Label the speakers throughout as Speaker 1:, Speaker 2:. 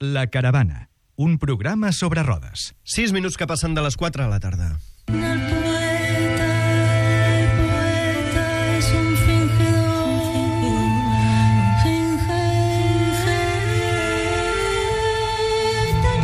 Speaker 1: La Caravana, un programa sobre rodes.
Speaker 2: 6 minuts que passen de les 4 a la tarda.
Speaker 3: El poeta es un fingidor, finge tan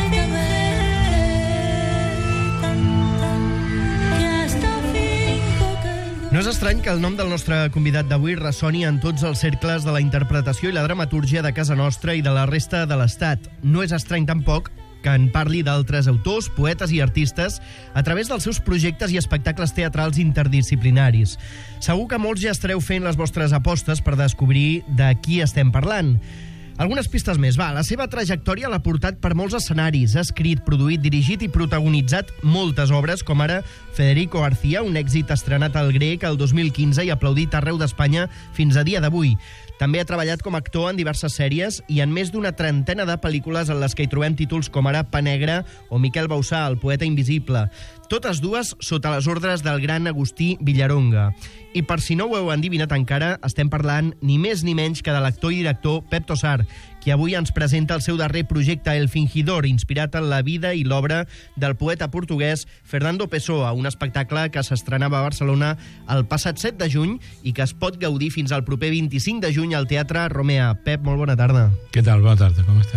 Speaker 3: completamente que hasta finjo que...
Speaker 2: No és estrany que el nom del nostre convidat d'avui ressoni en tots els cercles de la interpretació i la dramatúrgia de casa nostra i de la resta de l'Estat. No és estrany tampoc que en parli d'altres autors, poetes i artistes a través dels seus projectes i espectacles teatrals interdisciplinaris. Segur que molts ja estareu fent les vostres apostes per descobrir de qui estem parlant. Algunes pistes més. La seva trajectòria l'ha portat per molts escenaris. Ha escrit, produït, dirigit i protagonitzat moltes obres, com ara Federico García, un èxit estrenat al Grec el 2015 i aplaudit arreu d'Espanya fins a dia d'avui. També ha treballat com a actor en diverses sèries i en més d'una trentena de pel·lícules en les que hi trobem títols com ara Pa Negre o Miquel Bausà, el poeta invisible. Totes dues sota les ordres del gran Agustí Villaronga. I per si no ho heu endivinat encara, estem parlant ni més ni menys que de l'actor i director Pep Tossar, qui avui ens presenta el seu darrer projecte El Fingidor, inspirat en la vida i l'obra del poeta portuguès Fernando Pessoa, un espectacle que s'estrenava a Barcelona el passat 7 de juny i que es pot gaudir fins al proper 25 de juny al Teatre Romea. Pep, molt bona tarda.
Speaker 4: Què tal? Bona tarda, com estem?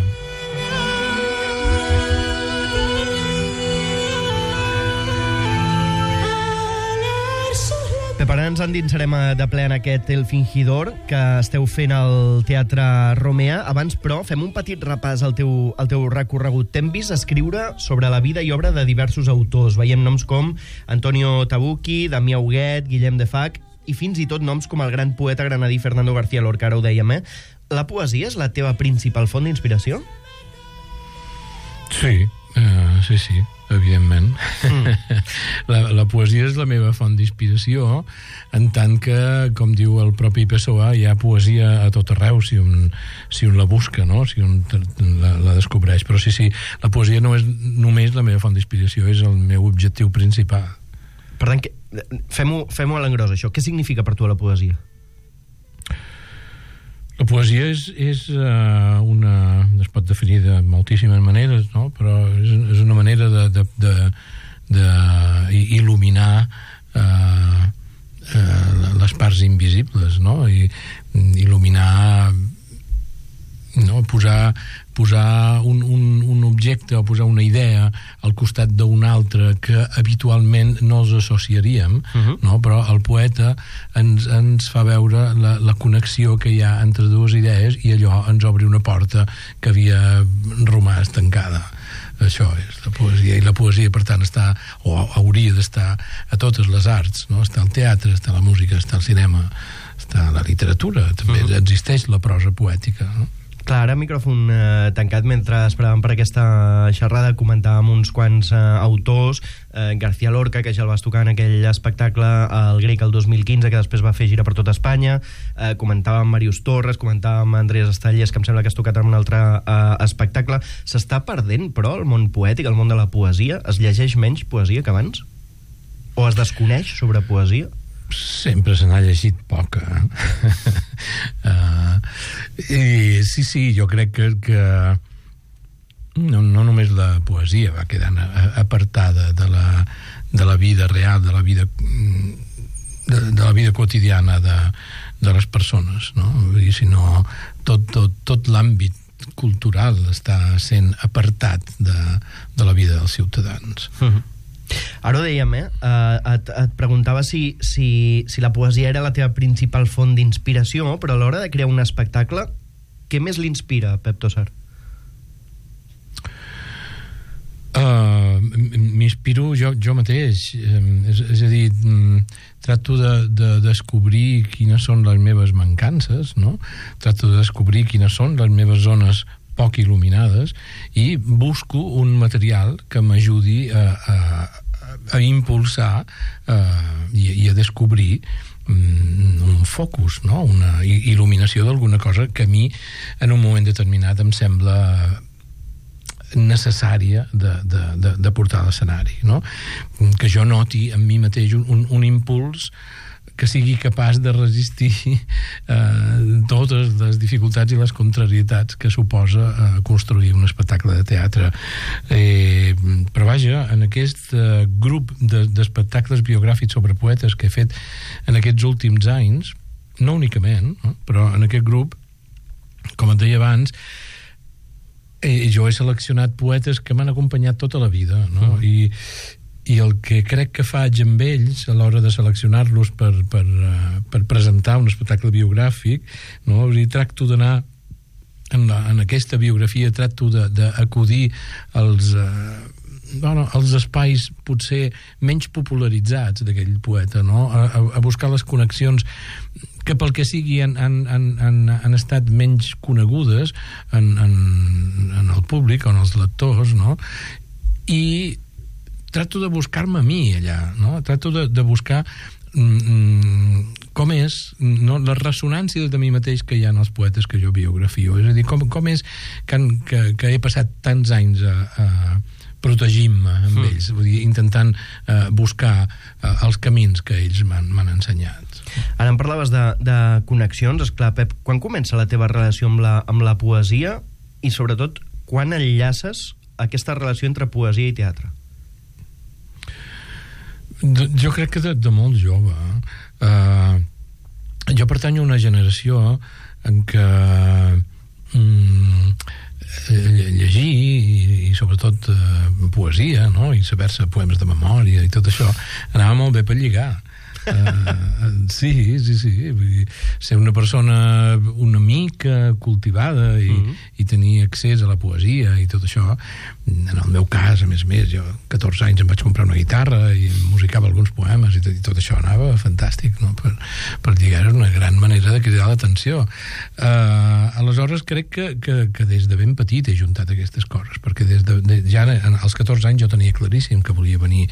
Speaker 2: Pep, ara ens endinsarem de ple en aquest El Fingidor que esteu fent al Teatre Romea. Abans, però, fem un petit repàs al teu recorregut. T'hem vist escriure sobre la vida i obra de diversos autors. Veiem noms com Antonio Tabucchi, Damià Huguet, Guillem de Fach i fins i tot noms com el gran poeta granadí Fernando García Lorca, ara ho dèiem, La poesia és la teva principal font d'inspiració?
Speaker 4: Sí, evidentment. La poesia és la meva font d'inspiració, en tant que, com diu el propi Pessoa, hi ha poesia a tot arreu si un la busca, no? Si un la descobreix. Però sí, la poesia no és només la meva font d'inspiració, és el meu objectiu principal.
Speaker 2: Per tant, fem-ho a l'engròs, això. Què significa per tu la poesia?
Speaker 4: La poesia és una... es pot definir de moltíssimes maneres, no? Però és una manera d'il·luminar les parts invisibles, no? I il·luminar, no? Posar un objecte o posar una idea al costat d'un altre que habitualment no els associaríem, no? Però el poeta ens fa veure la connexió que hi ha entre dues idees i allò ens obre una porta que havia romàs tancada. Això és la poesia, i la poesia, per tant, està, o hauria d'estar a totes les arts, no? Està al teatre, està la música, està el cinema, està la literatura, també existeix la prosa poètica, no?
Speaker 2: Clar, ara micròfon tancat, mentre esperàvem per aquesta xerrada, comentàvem uns quants autors, García Lorca, que ja el vas tocar en aquell espectacle al Grec el 2015, que després va fer gira per tota Espanya, comentàvem Màrius Torres, comentàvem Andrés Estallés, que em sembla que has tocat en un altre espectacle. S'està perdent, però, el món poètic, el món de la poesia? Es llegeix menys poesia que abans? O es desconeix sobre poesia?
Speaker 4: Sempre se n'ha llegit poca. I sí, jo crec que no només la poesia va quedant apartada de la vida real, de la vida quotidiana de les persones, no? Sinó tot l'àmbit cultural està sent apartat de la vida dels ciutadans.
Speaker 2: Ara ho dèiem, et preguntava si la poesia era la teva principal font d'inspiració, però a l'hora de crear un espectacle, què més l'inspira, Pep Tossar?
Speaker 4: M'inspiro jo mateix, és a dir, trato de descobrir quines són les meves mancances, no? Trato de descobrir quines són les meves zones poc il·luminades i busco un material que m'ajudi a impulsar i a descobrir un focus, no? Una il·luminació d'alguna cosa que a mi en un moment determinat em sembla necessària de portar a l'escenari, no? Que jo noti en mi mateix un impuls que sigui capaç de resistir totes les dificultats i les contrarietats que suposa construir un espectacle de teatre. Però vaja, en aquest grup d'espectacles biogràfics sobre poetes que he fet en aquests últims anys, no únicament, no? Però en aquest grup, com et deia abans, jo he seleccionat poetes que m'han acompanyat tota la vida, no? I el que crec que faig amb ells a l'hora de seleccionar-los per presentar un espectacle biogràfic, no? O sigui, tracto d'anar en aquesta biografia, tracto d'acudir als espais potser menys popularitzats d'aquell poeta, no? A buscar les connexions que pel que sigui han estat menys conegudes en el públic o en els lectors, no? I trato de buscar-me a mi allà, no? Trato de buscar com és, no, les ressonàncies de mi mateix que hi ha en els poetes que jo biografio. És a dir, com és que he passat tants anys protegint-me amb ells, vull dir, intentant buscar els camins que ells m'han ensenyat.
Speaker 2: Ara em parlaves de connexions, esclar, Pep, quan comença la teva relació amb la poesia i, sobretot, quan enllaces aquesta relació entre poesia i teatre?
Speaker 4: Jo crec que de molt jove. Jo pertanyo a una generació en què llegir i sobretot poesia, no? I saber-se poemes de memòria i tot això anava molt bé per lligar. Sí. Vull dir, ser una persona una mica cultivada i tenir accés a la poesia i tot això. En el meu cas, a més, jo 14 anys em vaig comprar una guitarra i musicava alguns poemes i tot això anava fantàstic, no? Per lligar era una gran manera de cridar l'atenció. Aleshores crec que des de ben petit he juntat aquestes coses, perquè ja als 14 anys jo tenia claríssim que volia venir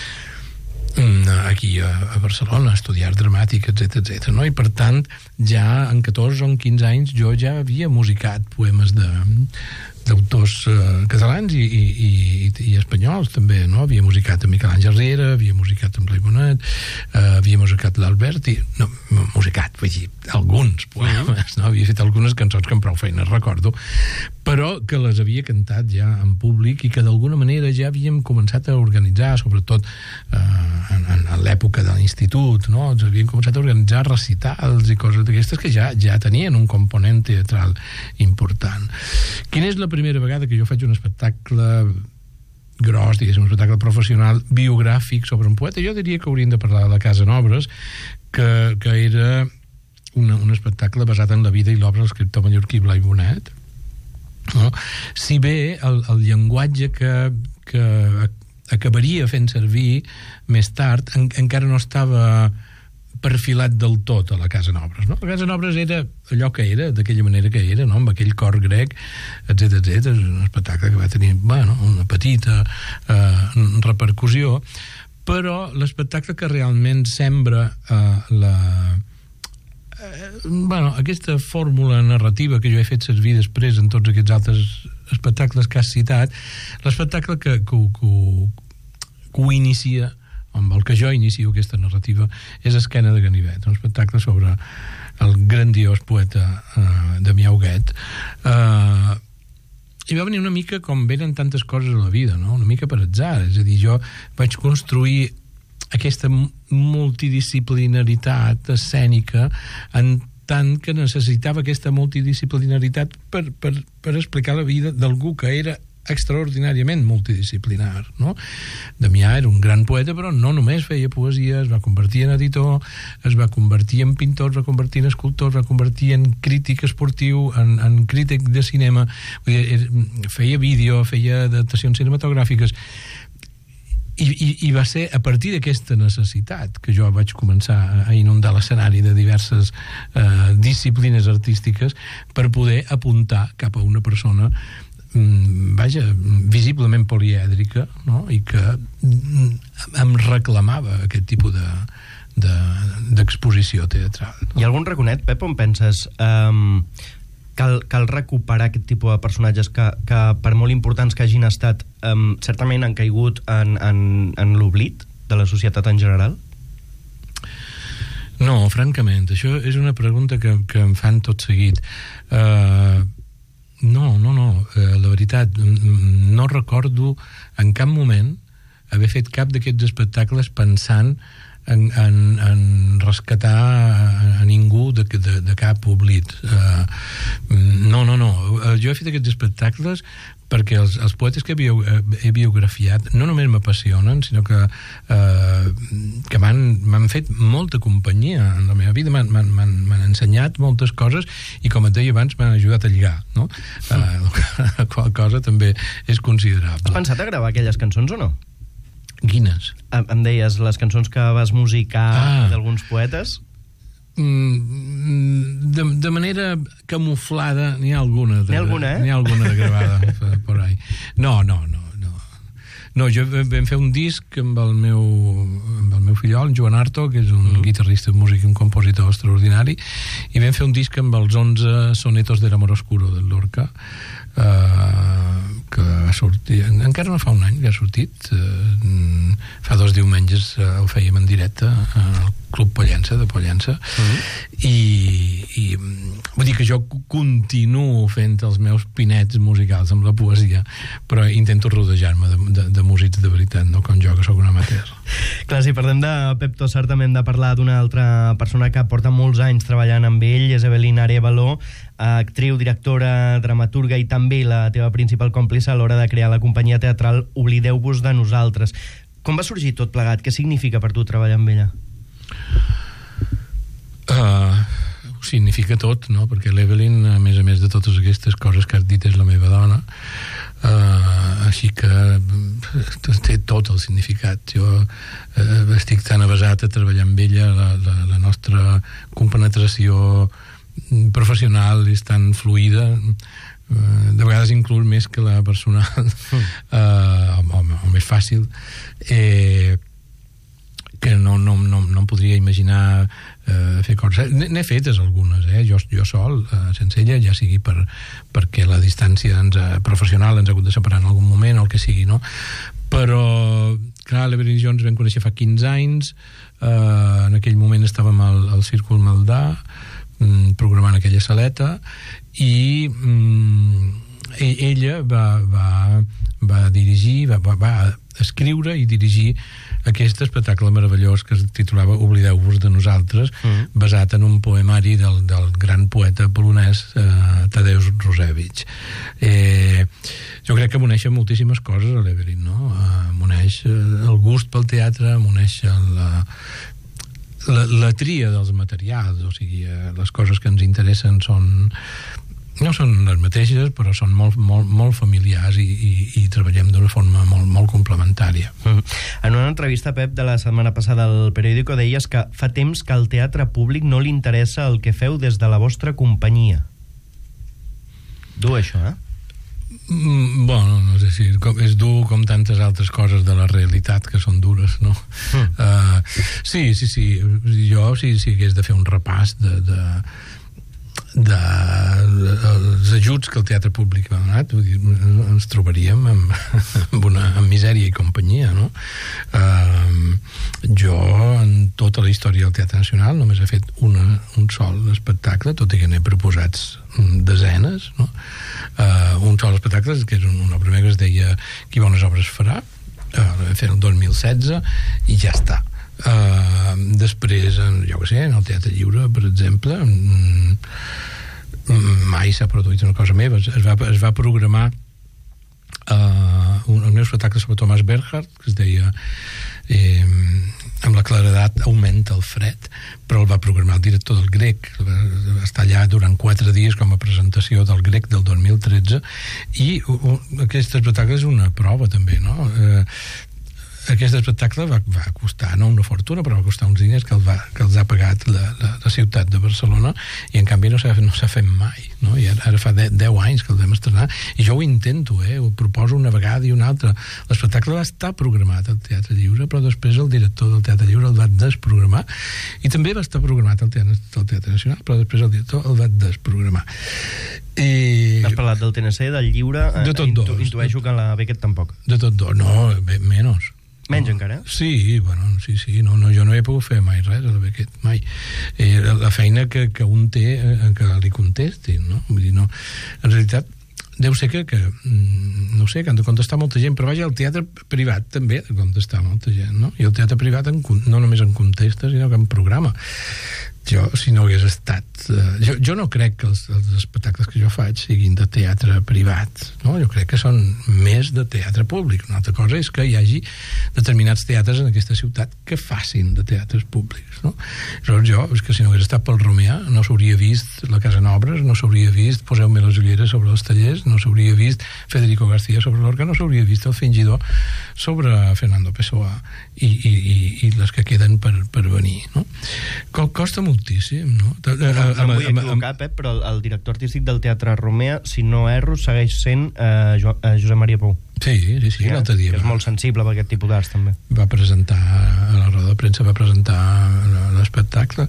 Speaker 4: aquí a Barcelona a estudiar dramàtic, etc. No? I per tant ja en 14 o en 15 anys jo ja havia musicat poemes d'autors catalans i espanyols també, no? Havia musicat amb Miquel Àngel Riera, havia musicat amb Blai Bonet, havia musicat l'Albert musicat, vull dir, alguns poemes, no? Havia fet algunes cançons que amb prou feina recordo, però que les havia cantat ja en públic i que d'alguna manera ja havíem començat a organitzar, sobretot en l'època de l'institut, no? Ens havíem començat a organitzar recitals i coses d'aquestes que ja tenien un component teatral important. Quina és la primera vegada que jo faig un espectacle gros, diguéssim, un espectacle professional biogràfic sobre un poeta? Jo diria que hauríem de parlar de la Casa Nobres, que era un espectacle basat en la vida i l'obra de l'escriptor mallorquí Blai Bonet, no? Si bé el llenguatge que acabaria fent servir més tard encara no estava perfilat del tot a la Casa Nobres, no? La Casa Nobres era allò que era, d'aquella manera que era, no? Amb aquell cor grec, etc. És un espectacle que va tenir, una petita repercussió, però l'espectacle que realment sembra aquesta fórmula narrativa que jo he fet servir després en tots aquests altres espectacles que has citat, l'espectacle que ho inicia, amb el que jo inicio aquesta narrativa, és Esquena de Ganivet, un espectacle sobre el grandiós poeta Damià Huguet. I va venir una mica com venen tantes coses a la vida, no? Una mica per atzar, és a dir, jo vaig construir aquesta multidisciplinaritat escènica en tant que necessitava aquesta multidisciplinaritat per explicar la vida d'algú que era extraordinàriament multidisciplinar, no? Damià era un gran poeta, però no només feia poesia, es va convertir en editor, es va convertir en pintor, es va convertir en escultor, es va convertir en crític esportiu, en crític de cinema, feia vídeo, feia adaptacions cinematogràfiques, i va ser a partir d'aquesta necessitat que jo vaig començar a inundar l'escenari de diverses disciplines artístiques per poder apuntar cap a una persona visiblement polièdrica, no? I que em reclamava aquest tipus d'exposició teatral.
Speaker 2: Hi ha algun raconet, Pep, on penses cal recuperar aquest tipus de personatges que per molt importants que hagin estat certament han caigut en l'oblit de la societat en general?
Speaker 4: No, francament, això és una pregunta que em fan tot seguit. No, la veritat, no recordo en cap moment haver fet cap d'aquests espectacles pensant en rescatar a ningú de cap oblit. No. Jo he fet aquests espectacles perquè els poetes que he biografiat no només m'apassionen, sinó que m'han fet molta companyia en la meva vida, m'han ensenyat moltes coses i, com et deia abans, m'han ajudat a lligar, no? Qual cosa també és considerable.
Speaker 2: Has pensat a gravar aquelles cançons o no?
Speaker 4: Quines?
Speaker 2: Em deies les cançons que vas musicar d'alguns poetes?
Speaker 4: De manera camuflada n'hi ha alguna.
Speaker 2: N'hi ha alguna,
Speaker 4: N'hi ha alguna de gravada por ahí. No, jo vam fer un disc amb el meu fillol, en Joan Arto, que és un guitarrista, músic i un compositor extraordinari, i vam fer un disc amb els 11 sonetos del amor oscuro del Lorca, que va sortir, encara no fa un any que ha sortit, fa 2 diumenges el fèiem en directe al Club Pollença de Pollença, i vull dir que jo continuo fent els meus pinets musicals amb la poesia, però intento rodejar-me de músics de veritat, no com jo, que sóc un amateur.
Speaker 2: Clar, si parlem de Pep Tossart també hem de parlar d'una altra persona que porta molts anys treballant amb ell, és Evelyn Arévalo, actriu, directora, dramaturga i també la teva principal còmplice a l'hora de crear la companyia teatral Oblideu-vos de nosaltres. Com va sorgir tot plegat? Què significa per tu treballar amb ella?
Speaker 4: Significa tot, no? Perquè l'Evelyn, a més de totes aquestes coses que has dit, és la meva dona, així que té tot el significat. Jo estic tan avesat a treballar amb ella, la nostra compenetració professional és tan fluida, de vegades inclús més que la personal, o més fàcil, que no em podria imaginar fer coses. N'he fetes algunes, jo sol, sense ella, ja sigui perquè la distància professional ens ha hagut de separar en algun moment o el que sigui, no? Però, clar, l'Evelyn i jo ens vam conèixer fa 15 anys, en aquell moment estàvem al Círcul Maldà, programant aquella saleta, i ella va dirigir, va escriure i dirigir aquest espectacle meravellós que es titulava Oblideu-vos de nosaltres, basat en un poemari del gran poeta polonès Tadeusz Różewicz. Jo crec que m'uneix moltíssimes coses a l'Evelyn, no? M'uneix el gust pel teatre, m'uneix la tria dels materials, o sigui, les coses que ens interessen no són les mateixes, però són molt familiars i treballem d'una forma molt complementària.
Speaker 2: En una entrevista, Pep, de la setmana passada al Periódico, deies que fa temps que al teatre públic no li interessa el que feu des de la vostra companyia. Dur, això,
Speaker 4: Bueno, no sé si és dur com tantes altres coses de la realitat que són dures, no? Sí. Jo, si hagués de fer un repàs dels ajuts que el teatre públic m'ha donat, ens trobaríem amb misèria i companyia, no? Jo, en tota la història del Teatre Nacional, només he fet un sol espectacle, tot i que n'he proposats desenes, no? Un sol espectacle, que és una primera que es deia Qui bones obres farà, la vam fer el 2016 i ja està. Després, jo què sé, en el Teatre Lliure, per exemple, mai s'ha produït una cosa meva. Es va programar el meu espectacle sobre Thomas Bernhard, que es deia amb la claredat augmenta el fred, però el va programar el director del Grec, va estar allà durant 4 dies com a presentació del Grec del 2013, i aquest espectacle és una prova també, no? Aquest espectacle va costar, no una fortuna, però va costar uns diners que els ha pagat la ciutat de Barcelona, i en canvi no s'ha fet mai, no? I ara fa 10 anys que el vam estrenar, i jo ho intento, ho proposo una vegada i una altra. L'espectacle va estar programat al Teatre Lliure, però després el director del Teatre Lliure el va desprogramar, i també va estar programat al Teatre Nacional, però després el director el va desprogramar.
Speaker 2: Has parlat del TNC, del Lliure,
Speaker 4: de tot dos.
Speaker 2: Intueixo que la Beckett tampoc.
Speaker 4: De tot dos, no, menys.
Speaker 2: Menys encara?
Speaker 4: Sí, bueno, sí, no, jo no he pogut fer mai res a la Beckett, mai. La feina que un té que li contestin, no? Vull dir, no, en realitat deu ser que no sé, que han de contestar molta gent, però vaja, el teatre privat també ha de contestar molta gent, no? I el teatre privat no només en contesta, sinó que en programa. Jo, si no hagués estat... Jo no crec que els espectacles que jo faig siguin de teatre privat, no? Jo crec que són més de teatre públic. Una altra cosa és que hi hagi determinats teatres en aquesta ciutat que facin de teatres públics, no? Aleshores jo, és que si no hagués estat pel Romea, no s'hauria vist La Casa Nobres, no s'hauria vist Poseu-me les ulleres sobre els tallers, no s'hauria vist Federico García sobre l'orga, no s'hauria vist El Fingidor sobre Fernando Pessoa i les que queden per venir, no? Costa moltíssim, no?
Speaker 2: No em vull equivocar, Pep, però el director artístic del Teatre Romea, si no erro, segueix sent Josep Maria Pou.
Speaker 4: Sí, l'altre dia.
Speaker 2: Que és molt sensible per aquest tipus d'arts, també.
Speaker 4: Va presentar, a la roda de premsa va presentar l'espectacle.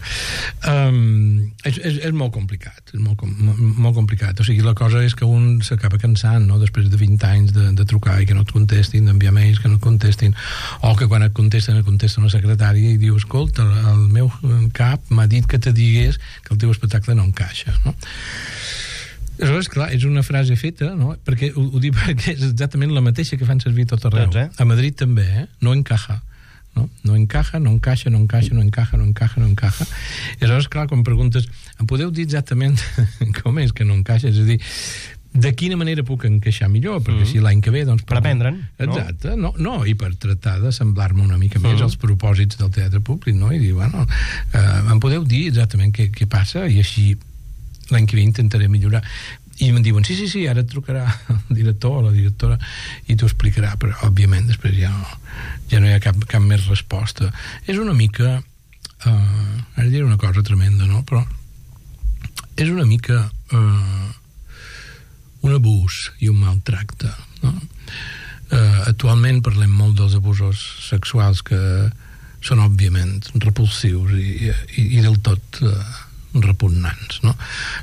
Speaker 4: És molt complicat, és molt complicat. O sigui, la cosa és que un s'acaba cansant, no?, després de 20 anys de trucar i que no et contestin, d'enviar mails que no et contestin, o que quan et contesta una secretària i diu, escolta, el meu cap m'ha dit que te digués que el teu espectacle no encaixa, no? Aleshores, clar, és una frase feta, no? Perquè ho dic perquè és exactament la mateixa que fan servir tot arreu. A Madrid també, no encaja. No encaja, no encaixa, no encaja, no encaja, no encaja, no encaja. I aleshores, clar, quan preguntes, em podeu dir exactament com és que no encaixa? És a dir, de quina manera puc encaixar millor? Perquè si l'any que ve, doncs...
Speaker 2: Per aprendre'n,
Speaker 4: no? Exacte, no, i per tratar de semblar-me una mica més als propòsits del teatre públic, no? I dir, bueno, em podeu dir exactament què passa? I així l'any que ve intentaré millorar. I em diuen, sí, ara et trucarà el director o la directora i t'ho explicarà, però òbviament després ja no hi ha cap més resposta. És una mica ara diré una cosa tremenda, no? Però és una mica un abús i un maltracte, no? Actualment parlem molt dels abusos sexuals que són òbviament repulsius i del tot repugnants, no?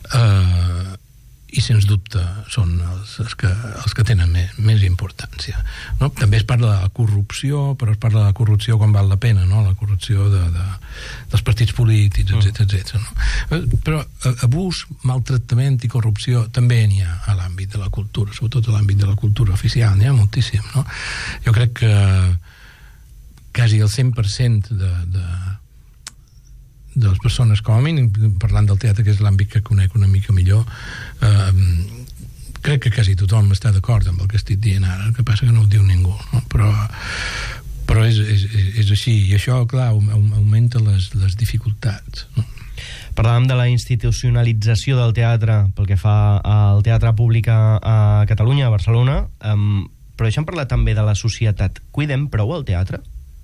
Speaker 4: I sens dubte són els que tenen més importància, no? També es parla de la corrupció, però es parla de la corrupció quan val la pena, no? La corrupció dels partits polítics, etc. No? Però abús, maltractament i corrupció també n'hi ha a l'àmbit de la cultura, sobretot a l'àmbit de la cultura oficial, n'hi ha moltíssim, no? Jo crec que quasi el 100% de les persones, com a mínim, parlant del teatre, que és l'àmbit que conec una mica millor, crec que quasi tothom està d'acord amb el que estic dient ara, el que passa que no ho diu ningú, no? Però és així, i això, clar, augmenta les dificultats, no?
Speaker 2: Parlàvem de la institucionalització del teatre pel que fa al teatre públic a Catalunya, a Barcelona, però deixem parlar també de la societat. Cuidem prou el teatre?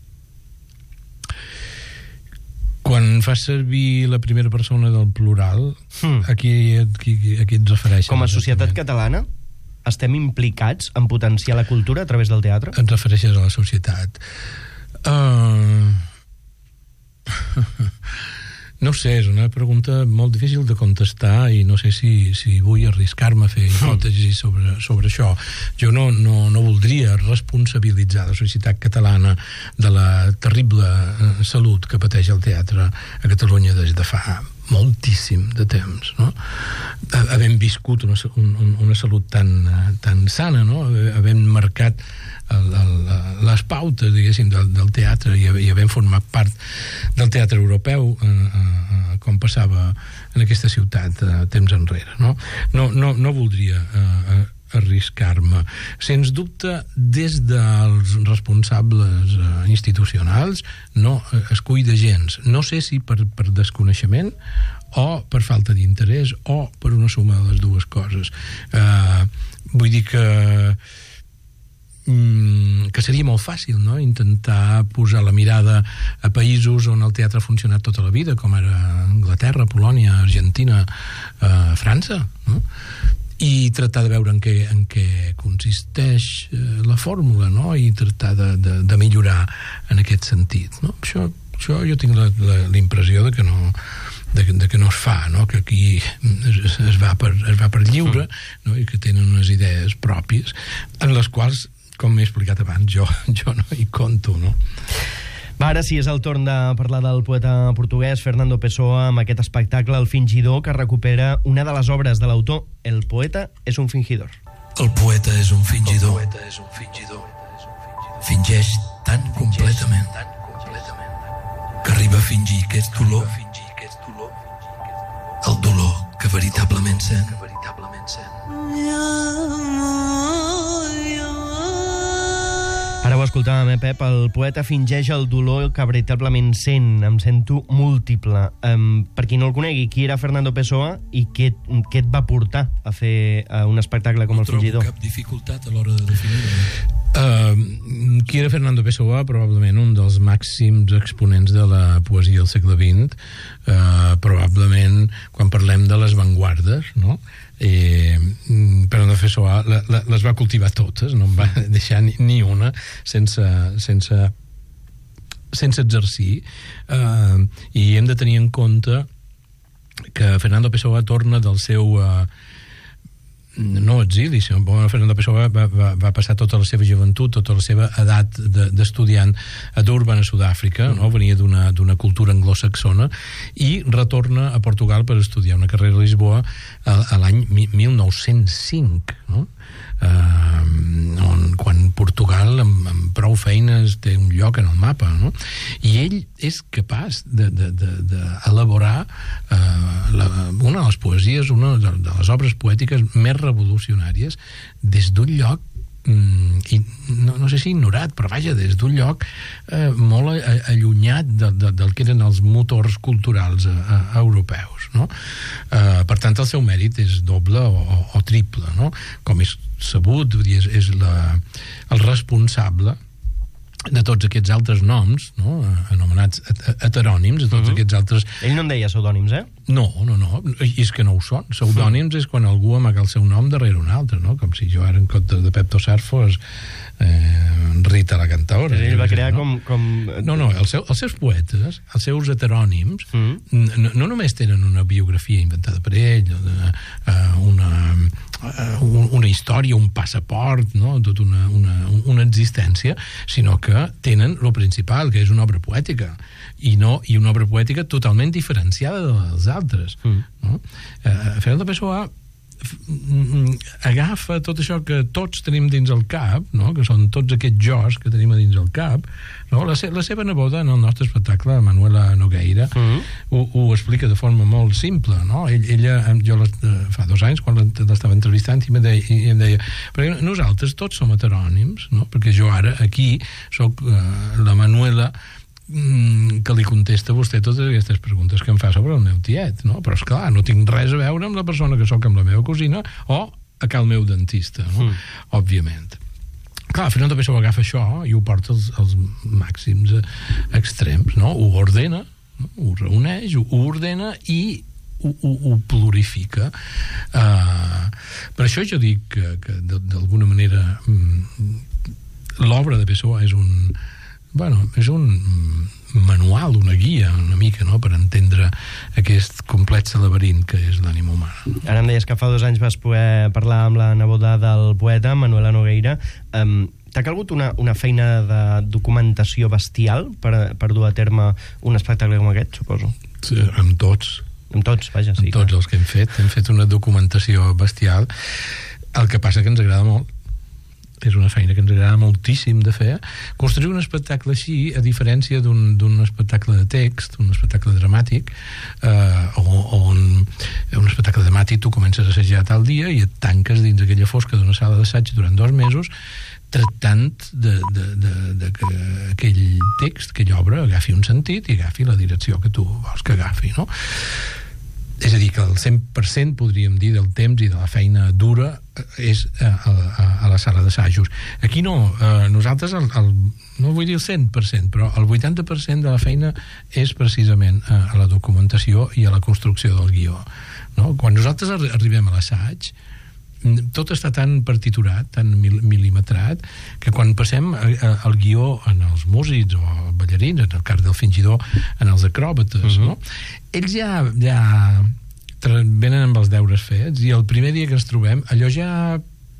Speaker 4: Quan fas servir la primera persona del plural, a qui et refereixes?
Speaker 2: Com a societat catalana, estem implicats en potenciar la cultura a través del teatre?
Speaker 4: Et refereixes a la societat. No sé, és una pregunta molt difícil de contestar i no sé si vull arriscar-me a fer hipòtesis sobre això. Jo no voldria responsabilitzar la societat catalana de la terrible salut que pateix el teatre a Catalunya des de fa moltíssim de temps, no? Havent viscut una salut tan sana, no? Havent marcat les pautes, diguéssim, del teatre i havent format part del teatre europeu, com passava en aquesta ciutat temps enrere, no? No voldria arriscar-me. Sens dubte, des dels responsables institucionals no es cuida gens. No sé si per desconeixement o per falta d'interès o per una suma de les dues coses. Vull dir que seria molt fàcil, no?, intentar posar la mirada a països on el teatre ha funcionat tota la vida, com era Anglaterra, Polònia, Argentina, França, no?, i tractar de veure en què consisteix la fórmula, no?, i tractar de millorar en aquest sentit, no? Això jo tinc la impressió de que no es fa, no?, que aquí es va per lliure, no?, i que tenen unes idees pròpies en les quals com m'he explicat abans, jo no hi conto, no?
Speaker 2: Va, ara sí, és el torn de parlar del poeta portuguès Fernando Pessoa amb aquest espectacle El fingidor, que recupera una de les obres de l'autor. El poeta és un fingidor.
Speaker 5: El poeta és un fingidor. Fingeix tan completament que arriba a fingir que és dolor. El dolor que veritablement sent.
Speaker 2: Ara ho escoltàvem, Pep? El poeta fingeix el dolor que veritablement sent. Em sento múltiple. Per qui no el conegui, qui era Fernando Pessoa i què et va portar a fer un espectacle com El fingidor?
Speaker 5: No trobo cap dificultat a l'hora de definir-ho.
Speaker 4: Qui era Fernando Pessoa? Probablement un dels màxims exponents de la poesia del segle XX. Probablement, quan parlem de les vanguardes, no? Fernando Pessoa les va cultivar totes, no en va deixar ni una sense exercir, i hem de tenir en compte que Fernando Pessoa torna del seu no exili, sinó Fernando Pessoa va passar tota la seva joventut, tota la seva edat d'estudiant a Durban, a Sud-àfrica, no? Venia d'una cultura anglosaxona i retorna a Portugal per estudiar una carrera a Lisboa a l'any 1905, no? Quan Portugal amb prou feines té un lloc en el mapa, no? I ell és capaç d'elaborar una de les poesies, una de les obres poètiques més revolucionàries des d'un lloc i no sé si ignorat, però vaja, des d'un lloc molt allunyat del que eren els motors culturals europeus, no? Per tant, el seu mèrit és doble o triple, no? Com és sabut, és el responsable de tots aquests altres noms, no? Anomenats heterònims, de tots aquests altres...
Speaker 2: Ell no en deia pseudònims,
Speaker 4: No, és que no ho són. Pseudònims és quan algú amaga el seu nom darrere un altre, no? Com si jo ara en comptes de Pep Tossar fos Rita la cantaora.
Speaker 2: Ell va crear com...
Speaker 4: No, els seus poetes, els seus heterònims, no només tenen una biografia inventada per ell, una història, un passaport, no? Tota una existència, sinó que tenen lo principal, que és una obra poètica, i una obra poètica totalment diferenciada dels altres, no? Fernando Pessoa agafa tot això que tots tenim dins el cap, no? Que són tots aquests jos que tenim a dins el cap, no? La seva neboda en el nostre espectacle, Manuela Nogueira, ho explica de forma molt simple, no? Ella jo fa 2 anys, quan l'estava entrevistant, i em deia, perquè nosaltres tots som heterònims, no? Perquè jo ara aquí soc la Manuela que li contesta a vostè totes aquestes preguntes que em fa sobre el meu tiet, no? Però esclar, no tinc res a veure amb la persona que sóc amb la meva cosina o a cal meu dentista, no? Òbviament. Clar, Fernando Pessoa agafa això i ho porta als màxims extrems, no? Ho ordena, no? Ho reuneix, ho ordena i ho plurifica. Per això jo dic que d'alguna manera l'obra de Pessoa és un manual, una guia una mica, no?, per entendre aquest complex laberint que és l'ànima humana.
Speaker 2: Ara em deies que fa 2 anys vas poder parlar amb la neboda del poeta, Manuela Nogueira. T'ha calgut una feina de documentació bestial per dur a terme un espectacle com aquest, suposo?
Speaker 4: Sí, amb tots.
Speaker 2: Amb tots, vaja, sí.
Speaker 4: Amb tots els que hem fet una documentació bestial. El que passa que ens agrada molt. És una feina que ens agrada moltíssim de fer. Construir un espectacle així, a diferència d'un espectacle de text, un espectacle dramàtic, on un espectacle dramàtic tu comences a assajar tal dia i et tanques dins aquella fosca d'una sala d'assaig durant 2 mesos tractant de que aquell text, aquella obra, agafi un sentit i agafi la direcció que tu vols que agafi, no? És a dir, que el 100% podríem dir del temps i de la feina dura és a la sala d'assajos. Aquí no, nosaltres no vull dir el 100%, però el 80% de la feina és precisament a la documentació i a la construcció del guió, no? Quan nosaltres arribem a l'assaig, tot està tan partiturat, tan mil·limetrat, que quan passem el guió en els músics o ballarins, en el cas del fingidor, en els acròbates, no? Ells ja venen amb els deures fets i el primer dia que ens trobem allò ja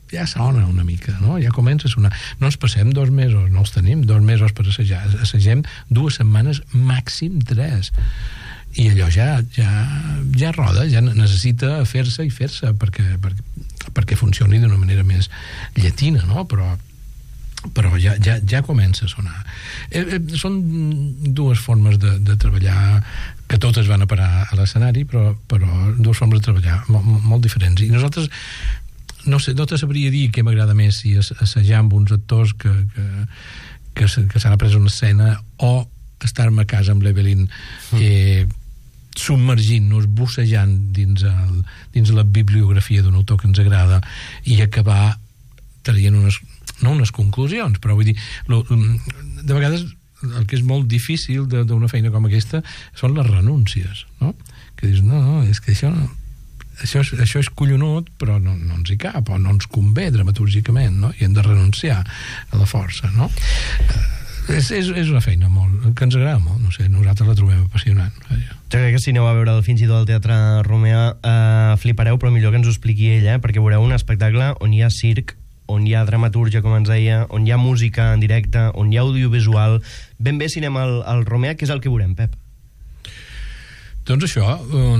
Speaker 4: ja sona una mica, no? Ja comença a sonar. No ens passem 2 mesos, no els tenim 2 mesos per assajar. Assagem 2 setmanes, màxim 3. I allò ja roda, ja necessita fer-se i fer-se perquè funcioni d'una manera més llatina, no? Però ja comença a sonar. Són 2 formes de treballar que totes van a parar a l'escenari, però 2 formes de treballar molt diferents. I nosaltres, no sé, no te sabria dir què m'agrada més, si assajar amb uns actors que s'han après una escena o estar-me a casa amb l'Evelyn submergint-nos, bussejant dins la bibliografia d'un autor que ens agrada i acabar traient no unes conclusions, però vull dir, de vegades el que és molt difícil d'una feina com aquesta són les renúncies, no? Que dius, no, és que això és collonut, però no ens hi cap, o no ens convé dramatúrgicament, no? I hem de renunciar a la força, no? És una feina que ens agrada molt, no sé, nosaltres la trobem apassionant.
Speaker 2: Jo crec que si aneu a veure el Fingidor al Teatre Romea flipareu, però millor que ens ho expliqui ell, perquè veureu un espectacle on hi ha circ, on hi ha dramatúrgia, com ens deia, on hi ha música en directe, on hi ha audiovisual. Ben bé si anem al Romea, què és el que veurem, Pep?
Speaker 4: Doncs això,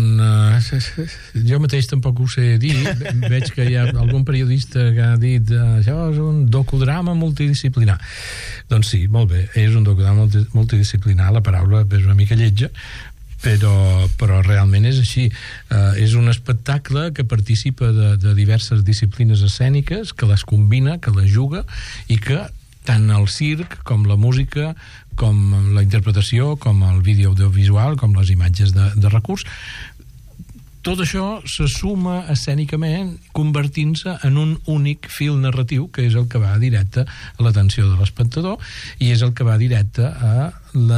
Speaker 4: jo mateix tampoc ho sé dir. Veig que hi ha algun periodista que ha dit això és un docudrama multidisciplinar. Doncs sí, molt bé, és un docudrama multidisciplinar, la paraula és una mica lletja, però realment és així. És un espectacle que participa de diverses disciplines escèniques, que les combina, que les juga, i que tant el circ com la música, com la interpretació, com el vídeo audiovisual, com les imatges de recurs, tot això se suma escènicament al en un únic fil narratiu, que és el que va directe a l'atenció de l'espectador i és el que va directe a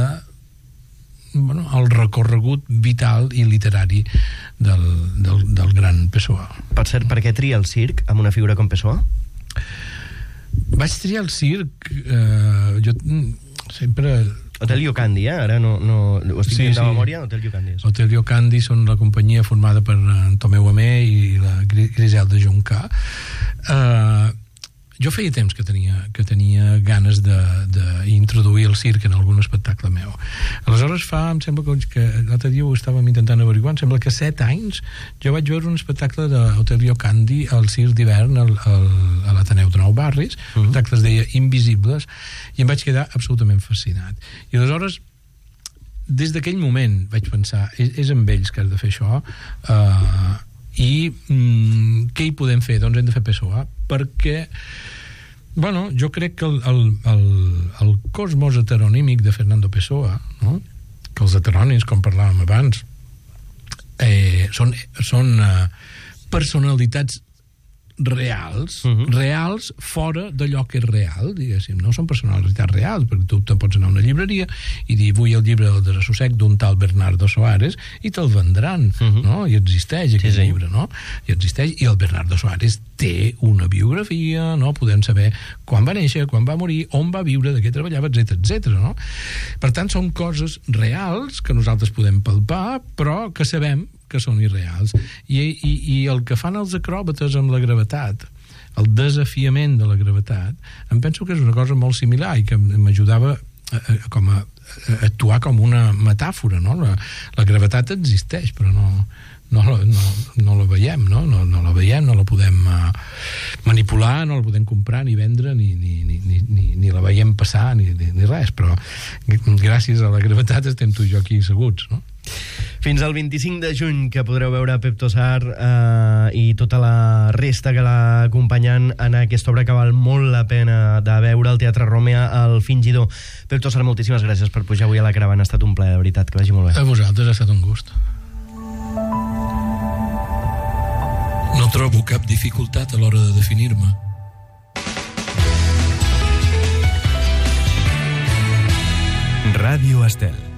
Speaker 4: el recorregut vital i literari del gran Pessoa.
Speaker 2: Per cert, per què tria el circ amb una figura com Pessoa?
Speaker 4: Vaig triar el circ, jo sempre...
Speaker 2: Hotel Llocandi, ara no ho estic dient de memòria, Hotel Llocandi.
Speaker 4: Hotel Llocandi són la companyia formada per Tomeu Amé i la Griselda Juncà. Jo feia temps que tenia ganes d'introduir el circ en algun espectacle meu. Aleshores em sembla que l'altre dia ho estàvem intentant averiguar, em sembla que 7 anys jo vaig veure un espectacle d'Hotel Llocandi al circ d'hivern a l'Ateneu de Nou Barris, l'espectacle es deia Invisibles, i em vaig quedar absolutament fascinat. I aleshores, des d'aquell moment vaig pensar, és amb ells que has de fer això, i què hi podem fer? Doncs hem de fer Pessoa, perquè jo crec que el cosmos heteronímic de Fernando Pessoa, no? Que els heterònims, com parlàvem abans, són personalitats reals, reals fora d'allò que és real, diguéssim, no són personalitats reals, perquè tu te pots anar a una llibreria i dir, vull el llibre del Desassossec d'un tal Bernardo Soares, i te'l vendran, no? I existeix aquest llibre, no? I existeix, i el Bernardo Soares té una biografia, no? Podem saber quan va néixer, quan va morir, on va viure, de què treballava, etc., no? Per tant, són coses reals que nosaltres podem palpar, però que sabem que són irreals. I el que fan els acròbates amb la gravetat, el desafiament de la gravetat, em penso que és una cosa molt similar i que m'ajudava a actuar com una metàfora, no? La gravetat existeix, però no la veiem, no? No la veiem, no la podem manipular, no la podem comprar ni vendre, ni la veiem passar, ni res, però gràcies a la gravetat estem tu i jo aquí asseguts, no?
Speaker 2: Fins al 25 de juny, que podreu veure Pep Tossar i tota la resta que l'ha acompanyant en aquesta obra que val molt la pena de veure al Teatre Romea, El Fingidor. Pep Tossar, moltíssimes gràcies per pujar avui a la caravana. Ha estat un plaer, de veritat, que vagi molt bé.
Speaker 4: A vosaltres ha estat un gust.
Speaker 5: No trobo cap dificultat a l'hora de definir-me.
Speaker 1: Ràdio Estel.